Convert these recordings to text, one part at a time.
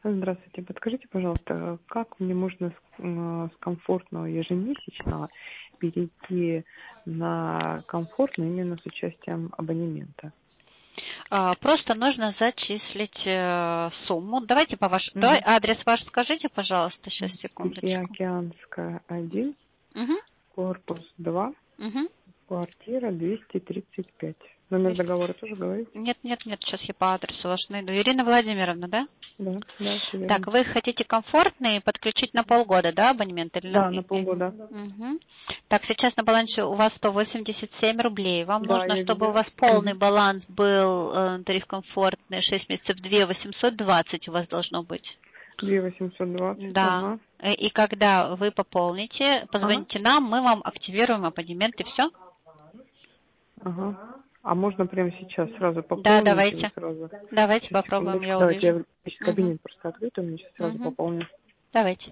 Здравствуйте. Подскажите, пожалуйста, как мне можно с комфортного ежемесячного перейти на комфортный именно с участием абонемента? Просто нужно зачислить сумму. Давайте давай адрес ваш скажите, пожалуйста, сейчас, секундочку. Тихоокеанская, 1, Угу. корпус 2, Угу. квартира 235. Номер договора тоже говорите? Нет, сейчас я по адресу ваш найду. Ирина Владимировна, да? Да, все верно. Так, вы хотите комфортный подключить на полгода, да, абонемент? Или Да, на полгода. Угу. Так, сейчас на балансе у вас 187 рублей. Вам нужно, чтобы у вас полный баланс был, тариф комфортный, 6 месяцев, 2 820 у вас должно быть. 2 820, Да. ага. И когда вы пополните, позвоните нам, мы вам активируем абонемент и все. Ага. А можно прямо сейчас сразу пополнить? Да, давайте. Сразу? Давайте Сейчас, попробуем, я давайте увижу. я кабинет просто открыт, у меня сейчас сразу пополню. Давайте.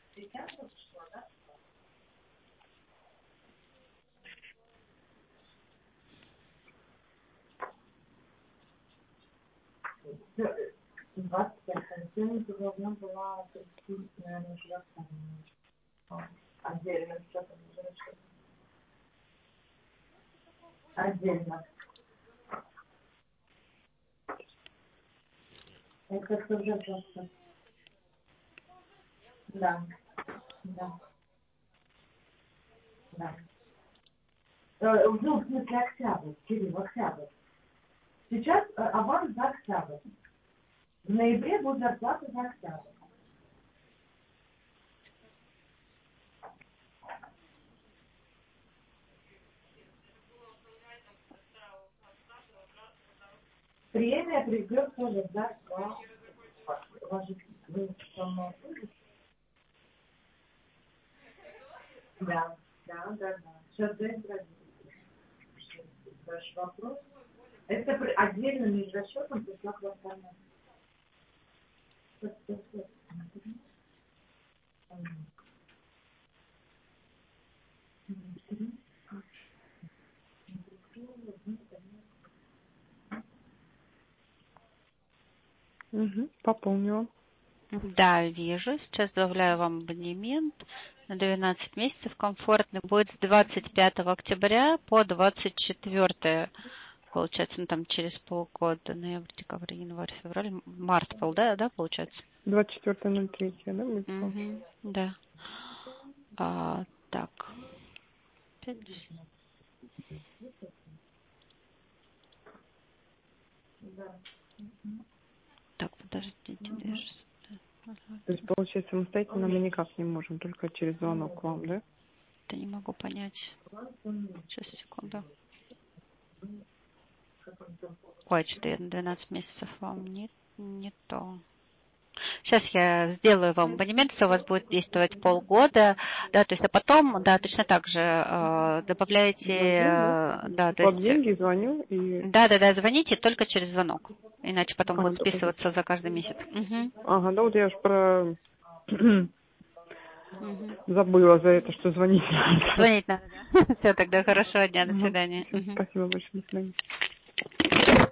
Отдельно. Это уже просто. Да. Ну, в смысле, октябрь, Кирилл, октябрь. Сейчас аванс за октябрь. В ноябре будет зарплата за октябрь. Премия придет тоже за ваших... Да. Сейчас дальше вопрос. Это отдельно между расчетом пришла квартальная. Пополнила. Да, вижу. Сейчас добавляю вам абонемент на 12 месяцев. Комфортный будет с 25 октября по 24, получается, ну, там через полгода. Ноябрь, декабрь, январь, февраль, март был, да, получается? 24.03, да, будет? Да. Так. 5. Так, подождите, держись. То есть, получается, самостоятельно мы никак не можем, только через звонок к вам, да? Это не могу понять. Сейчас, секунду. Ой, что я на 12 месяцев вам не то. Сейчас я сделаю вам абонемент, все у вас будет действовать полгода, да, то есть, а потом, да, точно так же добавляете, да, то есть... деньги, звоню и... Да, звоните только через звонок, иначе потом будет списываться за каждый месяц. Ага, да, вот я уж про... Забыла за это, что звонить надо. Звонить надо, да. Все, тогда хорошего дня, до свидания. Спасибо большое, до свидания.